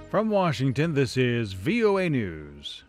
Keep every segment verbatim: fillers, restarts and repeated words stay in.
From Washington, this is V O A News.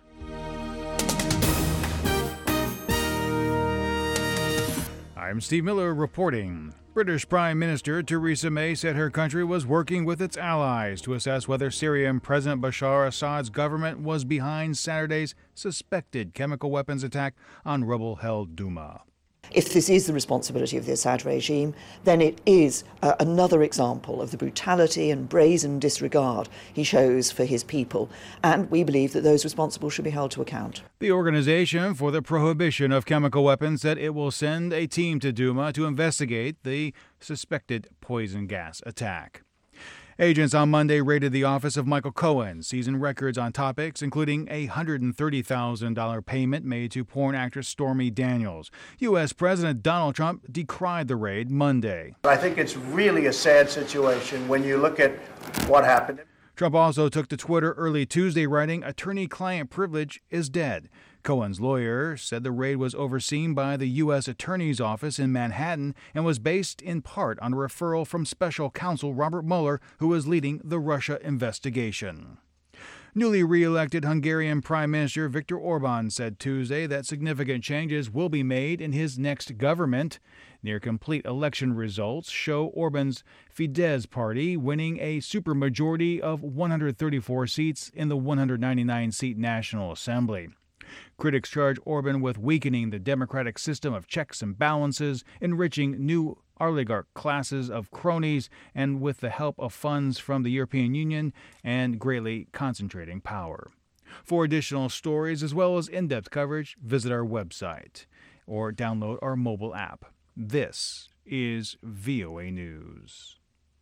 I'm Steve Miller reporting. British Prime Minister Theresa May said her country was working with its allies to assess whether Syrian President Bashar Assad's government was behind Saturday's suspected chemical weapons attack on rebel-held Douma. If this is the responsibility of the Assad regime, then it is uh, another example of the brutality and brazen disregard he shows for his people, and we believe that those responsible should be held to account. The Organization for the Prohibition of Chemical Weapons said it will send a team to Douma to investigate the suspected poison gas attack. Agents on Monday raided the office of Michael Cohen, seizing records on topics including a one hundred thirty thousand dollars payment made to porn actress Stormy Daniels. U S. President Donald Trump decried the raid Monday. I think it's really a sad situation when you look at what happened. Trump also took to Twitter early Tuesday, writing, "Attorney-client privilege is dead." Cohen's lawyer said the raid was overseen by the U S. Attorney's Office in Manhattan and was based in part on a referral from special counsel Robert Mueller, who was leading the Russia investigation. Newly re-elected Hungarian Prime Minister Viktor Orban said Tuesday that significant changes will be made in his next government. Near-complete election results show Orban's Fidesz party winning a supermajority of one hundred thirty-four seats in the one hundred ninety-nine seat National Assembly. Critics charge Orban with weakening the democratic system of checks and balances, enriching new oligarch classes of cronies, and with the help of funds from the European Union, and greatly concentrating power. For additional stories as well as in-depth coverage, visit our website or download our mobile app. This is V O A News.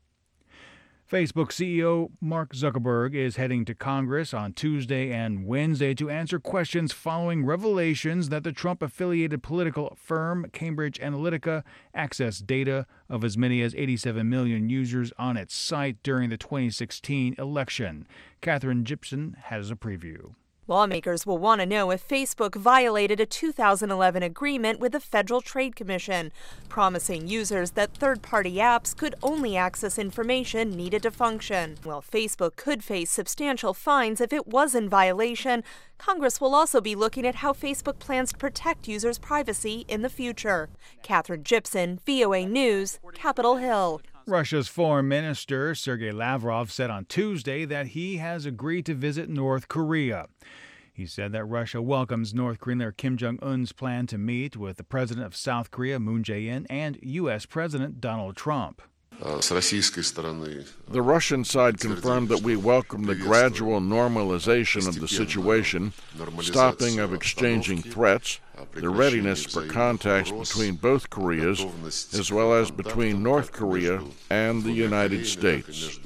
Facebook C E O Mark Zuckerberg is heading to Congress on Tuesday and Wednesday to answer questions following revelations that the Trump-affiliated political firm Cambridge Analytica accessed data of as many as eighty-seven million users on its site during the twenty sixteen election. Katherine Gibson has a preview. Lawmakers will want to know if Facebook violated a two thousand eleven agreement with the Federal Trade Commission, promising users that third-party apps could only access information needed to function. While Facebook could face substantial fines if it was in violation, Congress will also be looking at how Facebook plans to protect users' privacy in the future. Katherine Gibson, V O A News, Capitol Hill. Russia's Foreign Minister Sergei Lavrov said on Tuesday that he has agreed to visit North Korea. He said that Russia welcomes North Korean leader Kim Jong-un's plan to meet with the president of South Korea, Moon Jae-in, and U S. President Donald Trump. The Russian side confirmed that we welcome the gradual normalization of the situation, stopping of exchanging threats, the readiness for contacts between both Koreas, as well as between North Korea and the United States.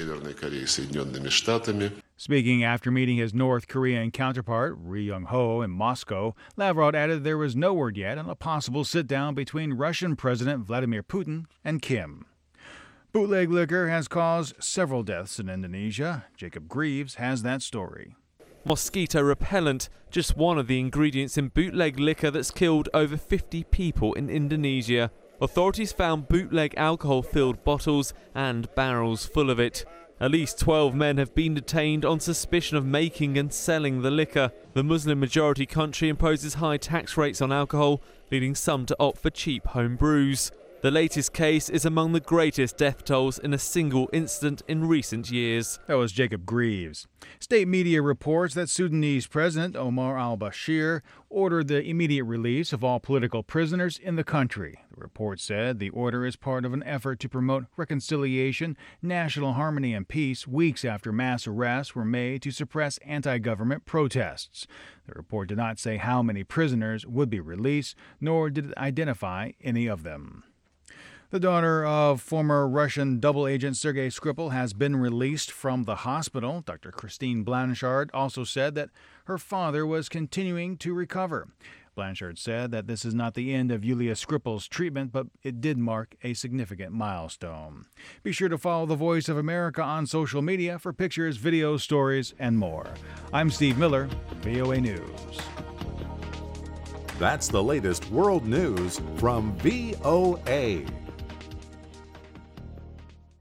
Speaking after meeting his North Korean counterpart, Ri Yong-ho, in Moscow, Lavrov added there was no word yet on a possible sit-down between Russian President Vladimir Putin and Kim. Bootleg liquor has caused several deaths in Indonesia. Jacob Greaves has that story. Mosquito repellent, just one of the ingredients in bootleg liquor that's killed over fifty people in Indonesia. Authorities found bootleg alcohol-filled bottles and barrels full of it. At least twelve men have been detained on suspicion of making and selling the liquor. The Muslim-majority country imposes high tax rates on alcohol, leading some to opt for cheap home brews. The latest case is among the greatest death tolls in a single incident in recent years. That was Jacob Greaves. State media reports that Sudanese President Omar al-Bashir ordered the immediate release of all political prisoners in the country. The report said the order is part of an effort to promote reconciliation, national harmony, and peace weeks after mass arrests were made to suppress anti-government protests. The report did not say how many prisoners would be released, nor did it identify any of them. The daughter of former Russian double agent Sergei Skripal has been released from the hospital. Doctor Christine Blanchard also said that her father was continuing to recover. Blanchard said that this is not the end of Yulia Skripal's treatment, but it did mark a significant milestone. Be sure to follow The Voice of America on social media for pictures, videos, stories, and more. I'm Steve Miller, V O A News. That's the latest world news from V O A.